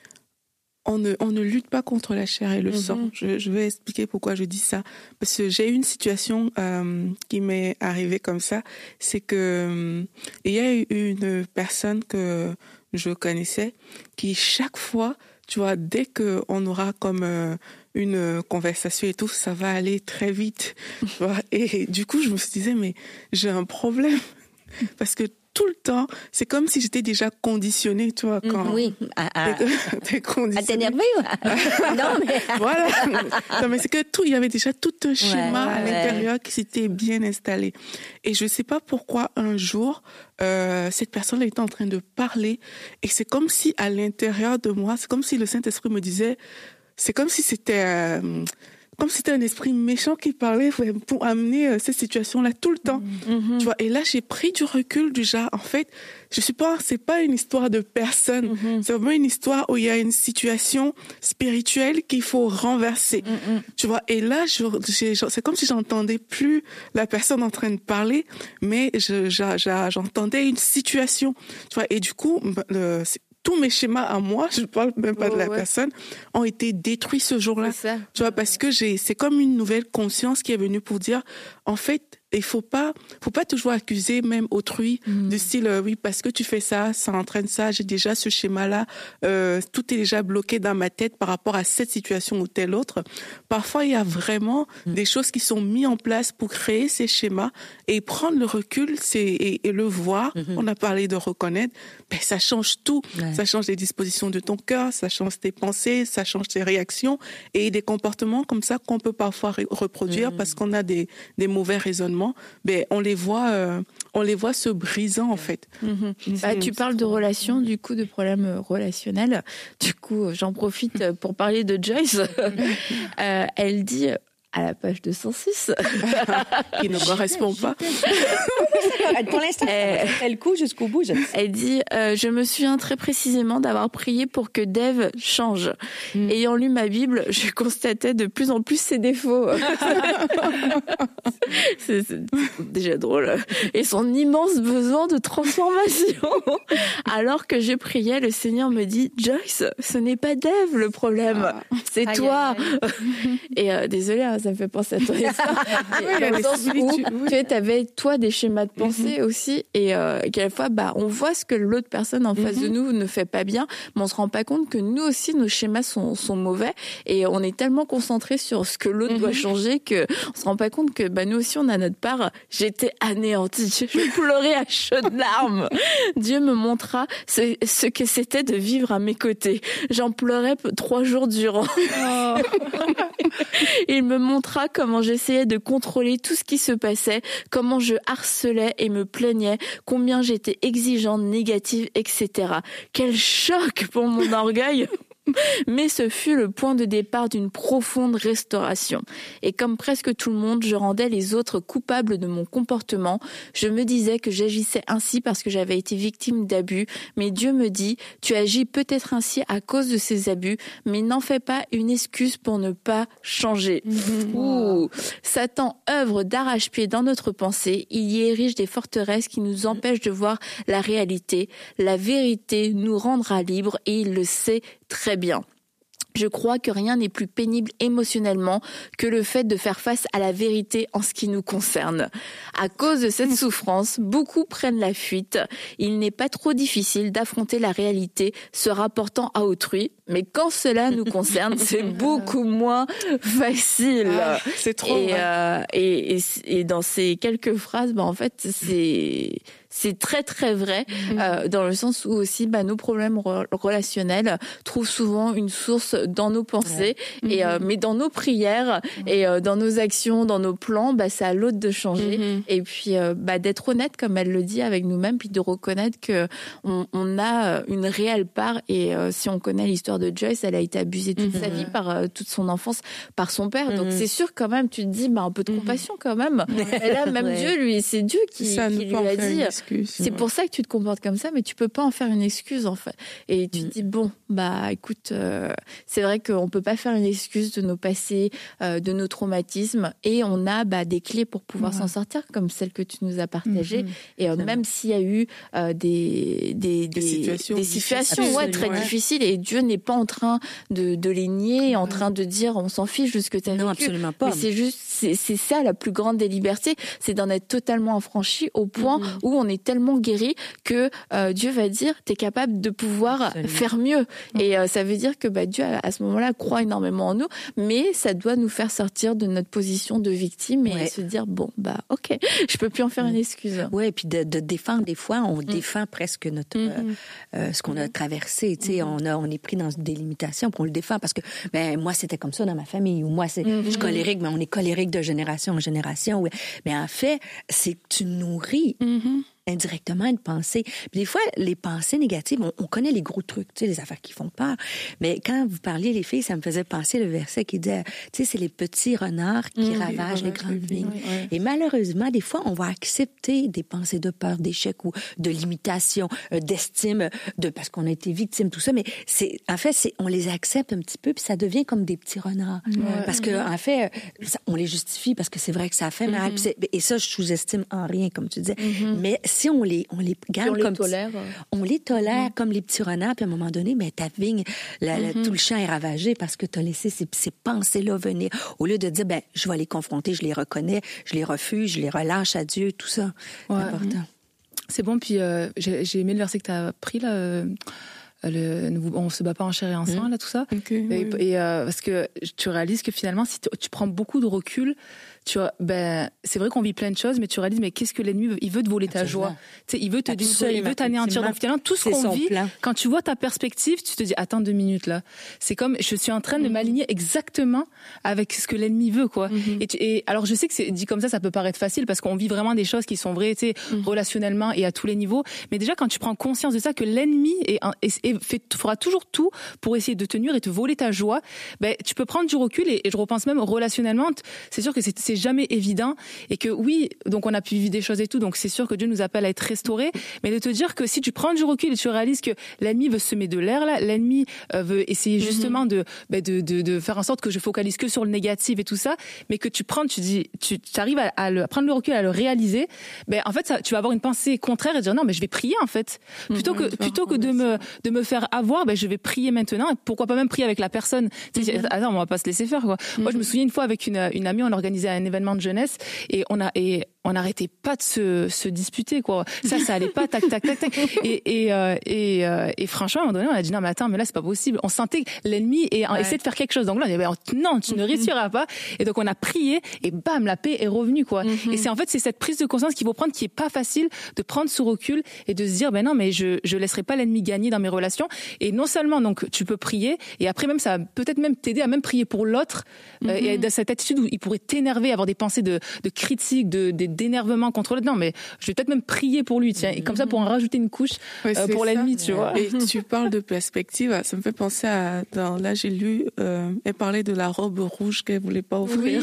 on ne lutte pas contre la chair et le sang. Je vais expliquer pourquoi je dis ça. Parce que j'ai eu une situation qui m'est arrivée comme ça. C'est que il y a eu une personne que je connaissais qui chaque fois, tu vois, dès qu'on aura comme une conversation et tout, ça va aller très vite. Tu vois. Et du coup, je me disais, mais j'ai un problème. Parce que tout le temps, c'est comme si j'étais déjà conditionnée, tu vois, quand...
Oui,
t'es conditionnée.
À t'énerver ou... Non, mais...
Voilà. Non, mais c'est que il y avait déjà tout un schéma à l'intérieur qui s'était bien installé. Et je sais pas pourquoi, un jour, cette personne était en train de parler, et c'est comme si à l'intérieur de moi, c'est comme si le Saint-Esprit me disait, c'est comme si c'était... comme si c'était un esprit méchant qui parlait pour amener cette situation-là tout le temps. Tu vois, et là, j'ai pris du recul du genre, en fait, c'est pas une histoire de personne. C'est vraiment une histoire où il y a une situation spirituelle qu'il faut renverser. Tu vois, et là, c'est comme si j'entendais plus la personne en train de parler, mais j'entendais une situation. Tu vois, et du coup, tous mes schémas à moi, je parle même pas de la personne, ont été détruits ce jour-là. Tu vois, parce que c'est comme une nouvelle conscience qui est venue pour dire, en fait, il faut pas toujours accuser même autrui du style oui parce que tu fais ça entraîne ça, j'ai déjà ce schéma là, tout est déjà bloqué dans ma tête par rapport à cette situation ou telle autre. Parfois il y a vraiment des choses qui sont mises en place pour créer ces schémas et prendre le recul et le voir. On a parlé de reconnaître, ça change tout. Ça change les dispositions de ton cœur, ça change tes pensées, ça change tes réactions et des comportements comme ça qu'on peut parfois reproduire parce qu'on a des mauvais raisonnements. On les voit se brisant en fait.
Tu parles de relations, du coup, de problèmes relationnels. Du coup, j'en profite pour parler de Joyce. Elle dit à la page 206
qui ne correspond pas.
Pour l'instant, elle court jusqu'au bout.
Elle dit je me souviens très précisément d'avoir prié pour que Dave change. Ayant lu ma Bible, je constatais de plus en plus ses défauts. c'est déjà drôle. Et son immense besoin de transformation. Alors que je priais, le Seigneur me dit Joyce, ce n'est pas Dave le problème, c'est toi. Et désolée, ça me fait penser à toi. Dans le sens où tu avais toi des schémas de pensée aussi, et quelquefois on voit ce que l'autre personne en face de nous ne fait pas bien, mais on se rend pas compte que nous aussi nos schémas sont mauvais, et on est tellement concentré sur ce que l'autre doit changer que on se rend pas compte que nous aussi on a notre part. J'étais anéantie, je pleurais à chaudes larmes. Dieu me montra ce que c'était de vivre à mes côtés. J'en pleurais 3 jours durant. Il me montra comment j'essayais de contrôler tout ce qui se passait, comment je harcelais et me plaignais, combien j'étais exigeante, négative, etc. Quel choc pour mon orgueil! Mais ce fut le point de départ d'une profonde restauration. Et comme presque tout le monde, je rendais les autres coupables de mon comportement. Je me disais que j'agissais ainsi parce que j'avais été victime d'abus. Mais Dieu me dit, tu agis peut-être ainsi à cause de ces abus, mais n'en fais pas une excuse pour ne pas changer. Satan œuvre d'arrache-pied dans notre pensée. Il y érige des forteresses qui nous empêchent de voir la réalité. La vérité nous rendra libres et il le sait très bien. Je crois que rien n'est plus pénible émotionnellement que le fait de faire face à la vérité en ce qui nous concerne. À cause de cette souffrance, beaucoup prennent la fuite. Il n'est pas trop difficile d'affronter la réalité se rapportant à autrui, mais quand cela nous concerne, c'est beaucoup moins facile.
C'est trop vrai.
Et dans ces quelques phrases, en fait, c'est très très vrai, dans le sens où aussi nos problèmes relationnels trouvent souvent une source dans nos pensées, et mais dans nos prières et dans nos actions, dans nos plans, c'est à l'autre de changer, et puis d'être honnête comme elle le dit avec nous-mêmes, puis de reconnaître que on a une réelle part. Et si on connaît l'histoire de Joyce, elle a été abusée toute sa vie, par toute son enfance, par son père. Donc c'est sûr quand même, tu te dis un peu de compassion quand même. Et là même Dieu, lui, c'est Dieu qui lui a dit. C'est pour ça que tu te comportes comme ça, mais tu peux pas en faire une excuse en fait. Et tu te dis écoute, c'est vrai qu'on peut pas faire une excuse de nos passés, de nos traumatismes, et on a des clés pour pouvoir s'en sortir, comme celle que tu nous as partagée. Et même s'il y a eu des situations très difficiles, et Dieu n'est pas en train de les nier, en train de dire on s'en fiche de ce que tu as vécu.
Non, absolument pas.
Mais c'est juste, c'est ça la plus grande des libertés, c'est d'en être totalement affranchi au point où on est tellement guéri que Dieu va dire t'es capable de pouvoir faire mieux. Et ça veut dire que Dieu à ce moment-là croit énormément en nous, mais ça doit nous faire sortir de notre position de victime et se dire ok, je peux plus en faire une excuse.
Et puis de défendre, des fois on défend presque notre ce qu'on a traversé, tu sais, on est pris dans des limitations, puis on le défend parce que moi c'était comme ça dans ma famille, ou moi je suis colérique, mais on est colérique de génération en génération. Mais en fait, c'est que tu nourris indirectement une pensée. Puis des fois, les pensées négatives, on connaît les gros trucs, tu sais, les affaires qui font peur. Mais quand vous parliez, les filles, ça me faisait penser le verset qui dit, tu sais, c'est les petits renards qui ravagent les grandes vignes. Et malheureusement, des fois, on va accepter des pensées de peur, d'échec ou de limitation, d'estime, parce qu'on a été victime, tout ça. Mais on les accepte un petit peu, puis ça devient comme des petits renards. Parce que, en fait, on les justifie parce que c'est vrai que ça fait mal. Et ça, je sous-estime en rien, comme tu disais. Mais si on les garde comme on les tolère comme les petits renards, puis à un moment donné, mais ta vigne, tout le champ est ravagé parce que tu as laissé ces pensées-là venir. Au lieu de dire, je vais les confronter, je les reconnais, je les refuse, je les relâche à Dieu, tout ça. C'est important.
C'est bon, puis j'ai aimé le verset que tu as pris, là. On se bat pas en chair et en sang, là, tout ça. Et parce que tu réalises que finalement, si tu prends beaucoup de recul, c'est vrai qu'on vit plein de choses, mais tu réalises, mais qu'est-ce que l'ennemi veut? Il veut te voler ta joie. Tu sais, il veut te détruire, il veut t'anéantir. Donc finalement, tout ce qu'on vit, quand tu vois ta perspective, tu te dis, attends 2 minutes, là. C'est comme, je suis en train de m'aligner exactement avec ce que l'ennemi veut, quoi. Et alors, je sais que c'est dit comme ça peut paraître facile parce qu'on vit vraiment des choses qui sont vraies, tu sais, relationnellement et à tous les niveaux. Mais déjà, quand tu prends conscience de ça, que l'ennemi fera toujours tout pour essayer de te nuire et te voler ta joie, tu peux prendre du recul et je repense même relationnellement. C'est sûr que c'est jamais évident et que oui, donc on a pu vivre des choses et tout, donc c'est sûr que Dieu nous appelle à être restaurés, mais de te dire que si tu prends du recul et tu réalises que l'ennemi veut semer de l'air là, l'ennemi veut essayer justement de faire en sorte que je focalise que sur le négatif et tout ça, mais que tu arrives à prendre le recul, à le réaliser, en fait tu vas avoir une pensée contraire et dire non mais je vais prier en fait, plutôt que de me faire avoir, je vais prier maintenant, et pourquoi pas même prier avec la personne. Attends, on va pas se laisser faire, quoi. Moi je me souviens une fois avec une amie, on organisait un événement de jeunesse et on n'arrêtait pas de se disputer, quoi. Ça allait pas, tac. Et franchement, à un moment donné, on a dit non mais attends, mais là c'est pas possible. On sentait que l'ennemi essayait de faire quelque chose. Donc là, on dit non, tu ne réussiras pas. Et donc on a prié et bam, la paix est revenue, quoi. Et c'est cette prise de conscience qu'il faut prendre, qui est pas facile, de prendre ce recul et de se dire non mais je laisserai pas l'ennemi gagner dans mes relations. Et non seulement donc tu peux prier, et après même ça va peut-être même t'aider à même prier pour l'autre, et dans cette attitude où il pourrait t'énerver, avoir des pensées de critique, d'énervement contre l'autre. Non, mais je vais peut-être même prier pour lui, tiens, et comme ça pour en rajouter une couche pour l'ennemi, tu vois.
Et tu parles de perspective, ça me fait penser là j'ai lu, elle parlait de la robe rouge qu'elle voulait pas offrir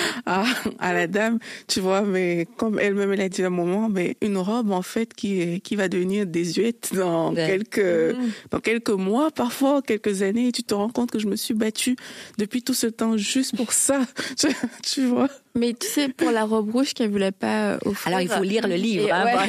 à la dame, tu vois, mais comme elle-même elle a dit à un moment, mais une robe en fait qui va devenir désuète dans quelques mois, parfois quelques années, et tu te rends compte que je me suis battue depuis tout ce temps juste pour ça, tu vois.
Mais tu sais, pour la robe rouge qu'elle voulait pas offrir.
Alors, il faut lire le livre.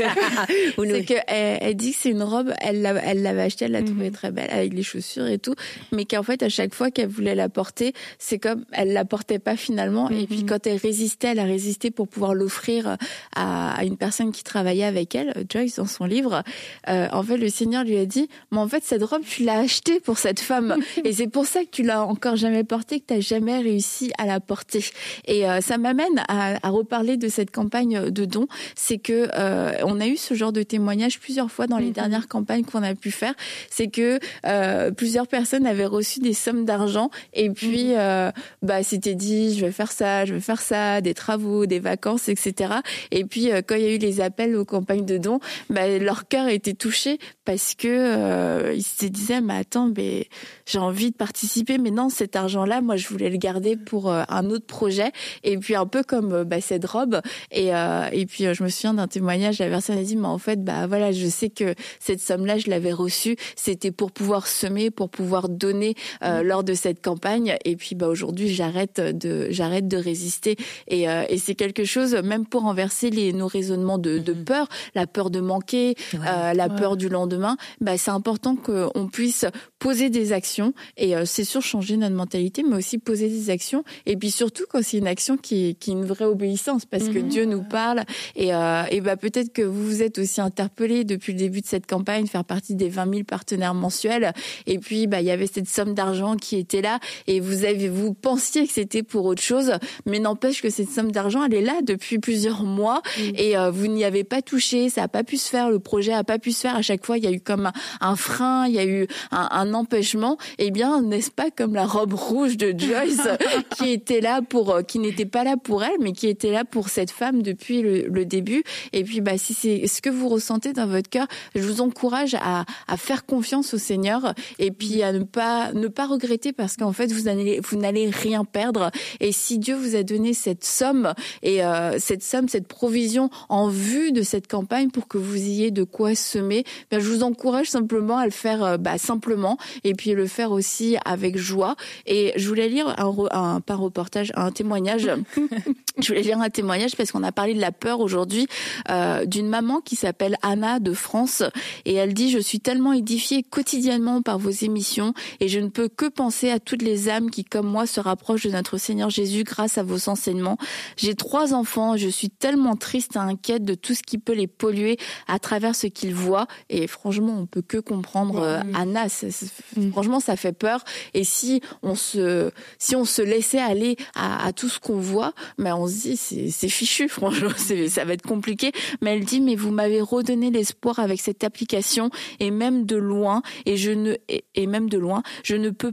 C'est qu'elle dit que c'est une robe, elle l'avait achetée, elle l'a trouvée très belle, avec les chaussures et tout, mais qu'en fait, à chaque fois qu'elle voulait la porter, c'est comme, elle la portait pas finalement, et puis quand elle a résisté pour pouvoir l'offrir à une personne qui travaillait avec elle, Joyce, dans son livre. En fait, le Seigneur lui a dit, mais en fait, cette robe, tu l'as achetée pour cette femme, et c'est pour ça que tu l'as encore jamais portée, que t'as jamais réussi à la porter. Et ça m'amène à reparler de cette campagne de dons. C'est que on a eu ce genre de témoignage plusieurs fois dans les dernières campagnes qu'on a pu faire. C'est que plusieurs personnes avaient reçu des sommes d'argent et puis c'était dit je vais faire ça, des travaux, des vacances, etc. Et puis quand il y a eu les appels aux campagnes de dons, leur cœur était touché parce que ils se disaient mais attends, j'ai envie de participer, mais non, cet argent-là, moi je voulais le garder pour un autre projet. Et puis un peu comme cette robe, et puis je me souviens d'un témoignage, la personne a dit mais en fait voilà, je sais que cette somme-là je l'avais reçue, c'était pour pouvoir semer, pour pouvoir donner lors de cette campagne, et puis aujourd'hui j'arrête de résister, et c'est quelque chose même pour renverser nos raisonnements de peur, la peur de manquer, la peur du lendemain. C'est important qu'on puisse poser des actions, et c'est sûr changer notre mentalité, mais aussi poser des actions, et puis surtout quand c'est une action qui est une vraie obéissance, parce que Dieu nous parle, et peut-être que vous vous êtes aussi interpellés depuis le début de cette campagne, faire partie des 20 000 partenaires mensuels, et puis il y avait cette somme d'argent qui était là, et vous pensiez que c'était pour autre chose, mais n'empêche que cette somme d'argent elle est là depuis plusieurs mois, et vous n'y avez pas touché, ça a pas pu se faire, le projet a pas pu se faire, à chaque fois il il y a eu comme un frein, il y a eu un empêchement. Eh bien, n'est-ce pas comme la robe rouge de Joyce qui n'était pas là pour elle, mais qui était là pour cette femme depuis le début. Et puis, si c'est ce que vous ressentez dans votre cœur, je vous encourage à faire confiance au Seigneur et puis à ne pas regretter, parce qu'en fait, vous n'allez rien perdre. Et si Dieu vous a donné cette somme, cette provision en vue de cette campagne pour que vous ayez de quoi semer, je vous encourage simplement à le faire simplement et puis le faire aussi avec joie. Et je voulais lire un témoignage. Je voulais lire un témoignage parce qu'on a parlé de la peur aujourd'hui, d'une maman qui s'appelle Anna de France, et elle dit: je suis tellement édifiée quotidiennement par vos émissions et je ne peux que penser à toutes les âmes qui, comme moi, se rapprochent de notre Seigneur Jésus grâce à vos enseignements. J'ai 3 enfants, je suis tellement triste et inquiète de tout ce qui peut les polluer à travers ce qu'ils voient. Et franchement, on peut que comprendre Anna. Franchement, ça fait peur. Et si on se laissait aller à tout ce qu'on voit, on se dit c'est fichu. Franchement, ça va être compliqué. Mais elle dit: mais vous m'avez redonné l'espoir avec cette application, et même de loin, je ne peux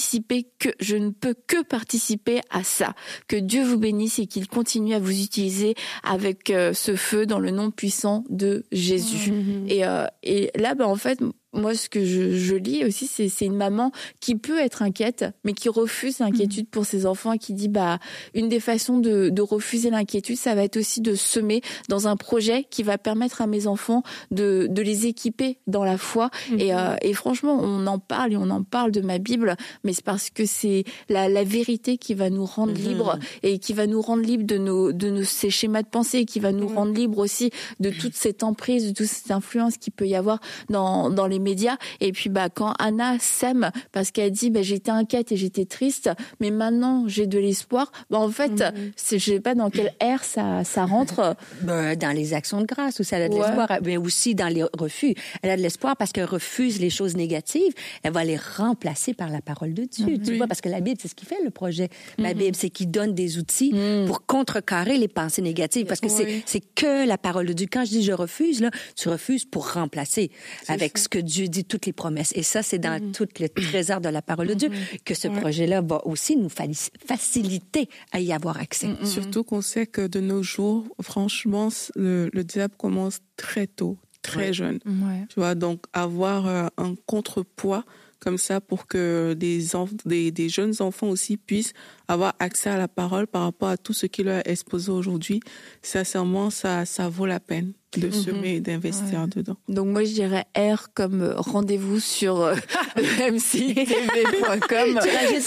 que participer à ça. Que Dieu vous bénisse et qu'il continue à vous utiliser avec ce feu dans le nom puissant de Jésus. Et là, en fait, moi, ce que je lis aussi, c'est une maman qui peut être inquiète, mais qui refuse l'inquiétude pour ses enfants, et qui dit, une des façons de refuser l'inquiétude, ça va être aussi de semer dans un projet qui va permettre à mes enfants de les équiper dans la foi. Et franchement, on en parle de ma Bible, mais c'est parce que c'est la vérité qui va nous rendre libres, et qui va nous rendre libres de ces schémas de pensée, et qui va nous rendre libres aussi de toute cette emprise, de toute cette influence qu'il peut y avoir dans les médias. Et puis quand Anna sème, parce qu'elle dit j'étais inquiète et j'étais triste, mais maintenant j'ai de l'espoir, en fait je sais pas dans quelle ère ça rentre.
Dans les actions de grâce aussi, elle a de l'espoir, mais aussi dans les refus. Elle a de l'espoir parce qu'elle refuse les choses négatives, elle va les remplacer par la parole de Dieu. Tu vois, parce que la Bible, c'est ce qui fait le projet. La Bible, c'est qui donne des outils pour contrecarrer les pensées négatives, parce que c'est que la parole de Dieu. Quand je dis je refuse, là, tu refuses pour remplacer avec ce que Dieu dit, toutes les promesses. Et ça, c'est dans tout le trésor de la parole de Dieu que ce projet-là va aussi nous faciliter à y avoir accès.
Surtout qu'on sait que de nos jours, franchement, le diable commence très tôt, très jeune. Tu vois, donc avoir un contrepoids comme ça pour que des jeunes enfants aussi puissent avoir accès à la parole par rapport à tout ce qui leur est exposé aujourd'hui, sincèrement, ça vaut la peine de semer et d'investir dedans.
Donc moi, je dirais R comme rendez-vous sur mcitv.com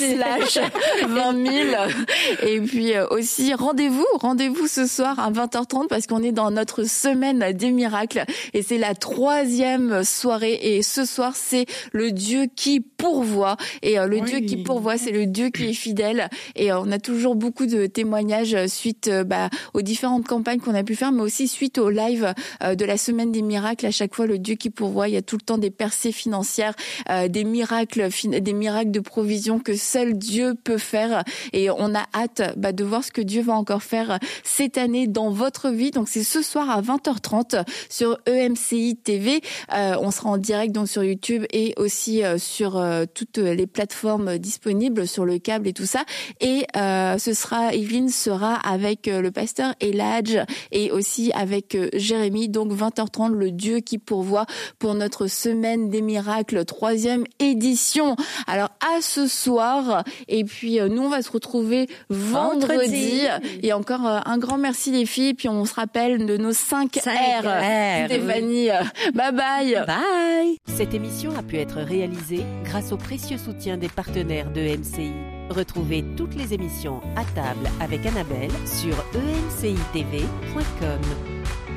/20 000. Et puis aussi, rendez-vous ce soir à 20h30, parce qu'on est dans notre semaine des miracles, et c'est la 3e soirée. Et ce soir, c'est le Dieu qui pourvoit. Et le Dieu qui pourvoit, c'est le Dieu qui est fidèle. Et on a toujours beaucoup de témoignages suite aux différentes campagnes qu'on a pu faire, mais aussi suite au live de la semaine des miracles. À chaque fois, le Dieu qui pourvoit, il y a tout le temps des percées financières, des miracles de provision que seul Dieu peut faire. Et on a hâte de voir ce que Dieu va encore faire cette année dans votre vie. Donc c'est ce soir à 20h30 sur EMCI TV. On sera en direct donc sur YouTube et aussi sur toutes les plateformes disponibles, sur le câble et tout ça. Et Evelyne sera avec le pasteur Eladj et aussi avec Jérémie. Donc 20h30, le Dieu qui pourvoit pour notre semaine des miracles, 3e édition. Alors à ce soir, et puis nous on va se retrouver vendredi. Et encore un grand merci les filles, puis on se rappelle de nos 5 R. Stéphanie, bye bye.
Bye.
Cette émission a pu être réalisée grâce au précieux soutien des partenaires de MCI. Retrouvez toutes les émissions à table avec Annabelle sur emcitv.com.